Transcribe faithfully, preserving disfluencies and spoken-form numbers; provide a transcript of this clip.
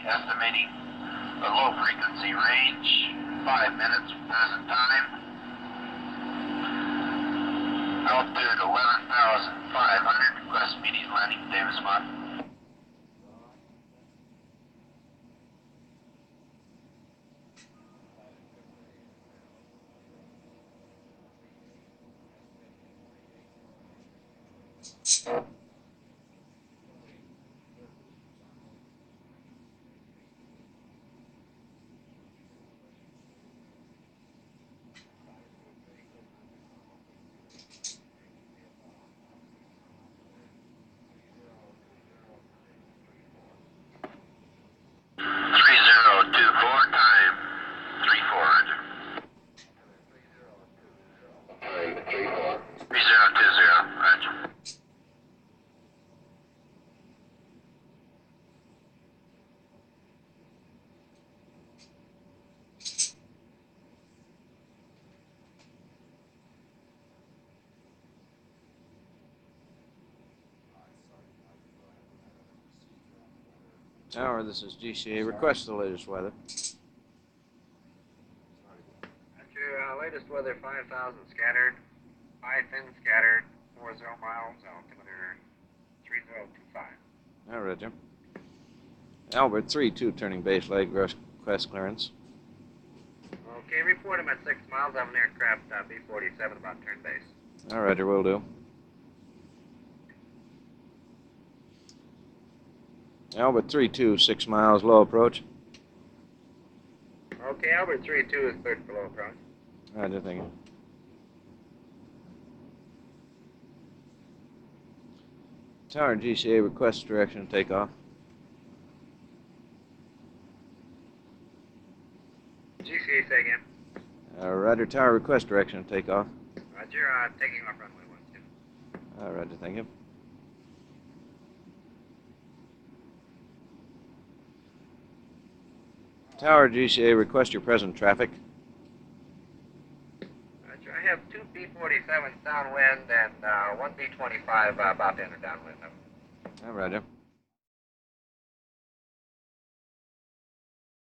estimating a low frequency range, five minutes present time. Altitude eleven thousand five hundred, request immediate landing, Davis Mott. three zero two four, time three four hundred. three zero two zero, roger. Tower, this is G C A. Request the latest weather. Roger, uh, latest weather five thousand scattered, five thin scattered, four zero miles, altimeter three zero two five. All right, Jim. Albert, three two, turning base leg, request clearance. Okay, report him at six miles. I have an aircraft uh, B forty-seven about turn base. All right, will do. Albert, three two, six miles, low approach. Okay, Albert three two is cleared for low approach. Roger, thank you. Tower, G C A, request direction of takeoff. G C A, say again. Uh, Roger, Tower, request direction of takeoff. Roger, uh, taking off runway one two. Uh, Roger, thank you. Tower, G C A, request your present traffic. Roger, I have two B forty-sevens downwind and uh, one B twenty-five uh, about to enter downwind. Uh, Roger.